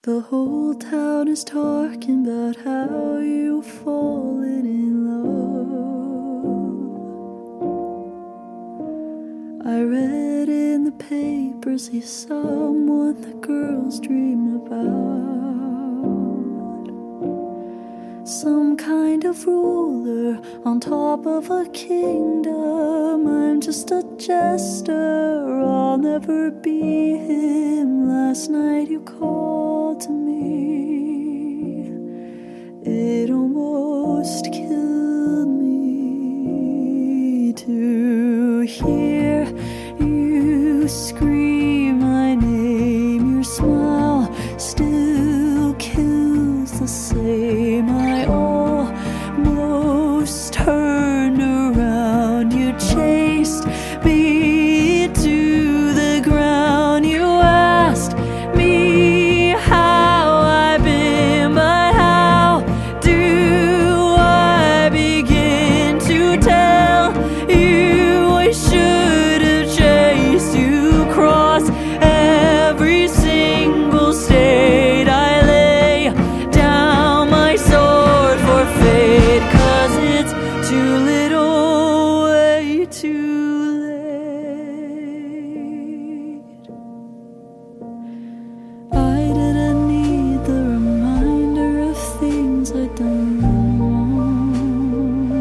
The whole town is talking about how you've fallen in love. I read in the papers he's someone the girls dream about. Some kind of ruler on top of a kingdom. I'm just a jester, I'll never be him. Last night you called to me, it almost killed me to hear you scream my name. Your smile still kills the same. I almost turned around. You chased me to the ground. You asked me how I've been, but how do I begin to tell you? I should have chased you across every single state. I lay down my sword for fate, 'cause it's too little, way too late. I didn't need the reminder of things I'd done wrong,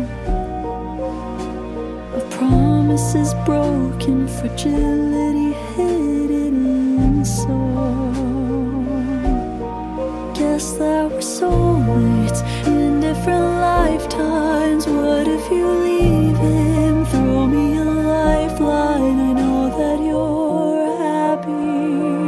of promises broken, fragility hidden in song. Guess that we're soulmates in different lifetimes. What if you leave him? Throw me a lifeline. I know that you're happy,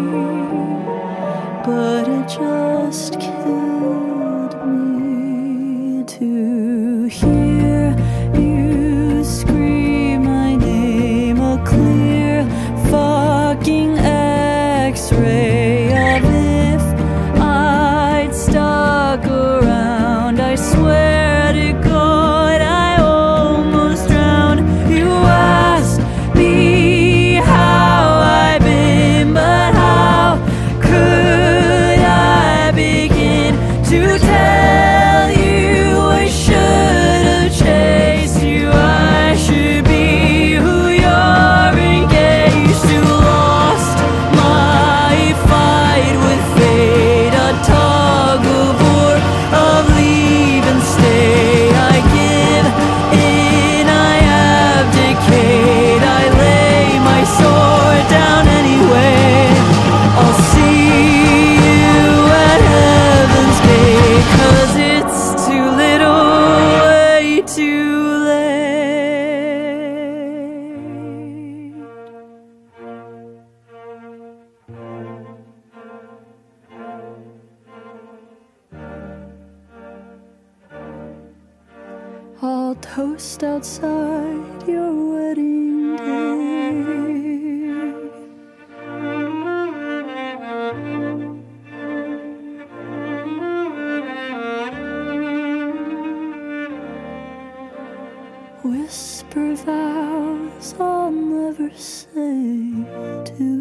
but it just killed me to hear you scream my name. A clear fucking X-ray of if I'd stuck around. I swear to God I almost drowned. You asked me how I've been, but how could I begin to tell you? I should have chased you. I should be who you're engaged to. Lost my fight with fate, a tug of war of leave and stay. I give in, I abdicate, I lay my sword down anyway. I'll see you at heaven's gate, 'cause it's too little, way too late. I'll toast outside your wedding day. Whisper vows I'll never say to